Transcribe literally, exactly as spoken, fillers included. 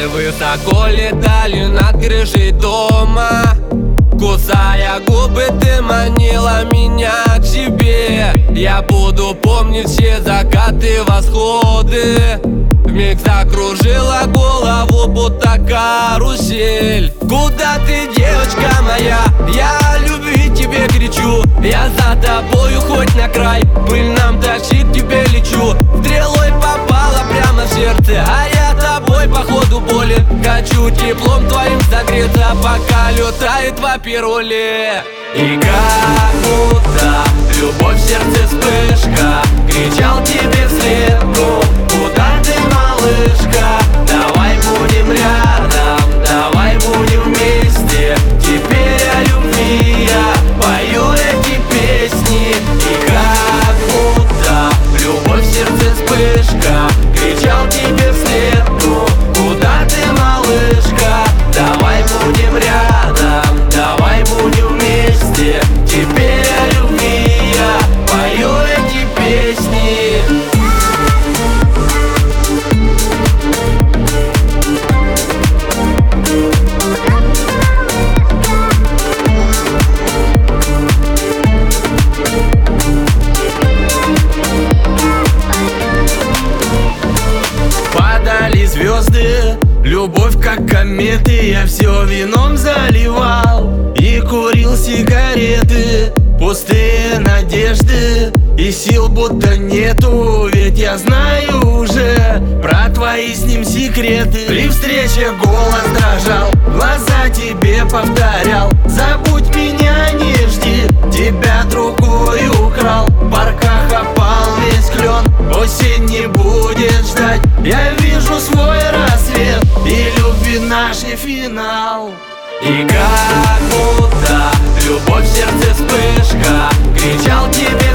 жаль, высоко летали над крышей дома. Кусая губы, ты манила меня к себе. Я буду помнить все закаты, восходы. Вмиг закружила голову, будто карусель. Куда ты, девочка моя? Я о любви тебе кричу. Я за тобою хоть на край, пыль нам тащит, к тебе лечу. Стрелой попала прямо в сердце, а я тобой по ходу болен. Хочу теплом твоим согреться, пока летает по пируле. И как будто любовь в сердце вспышка, кричал тебе вслед: ну, куда ты, малышка? Давай будем рядом, давай будем вместе. Теперь о любви я пою эти песни. И как будто любовь в сердце вспышка, кричал тебе вслед: ну, куда ты, малышка? Давай будем рядом, давай будем вместе. Теперь о любви я пою эти песни. Падали звезды, любовь как кометы. Я все вином заливал и курил сигареты. Пустые надежды и сил будто нету. Ведь я знаю уже про твои с ним секреты. При встрече голос дрожал, глаза тебе повторял: забудь меня, не жди, тебя другой украл. В парках опал весь клен, осень не будет ждать. Я вижу свой рассвет, и любви наш не финал. И как будто любовь в сердце вспышка, кричал тебе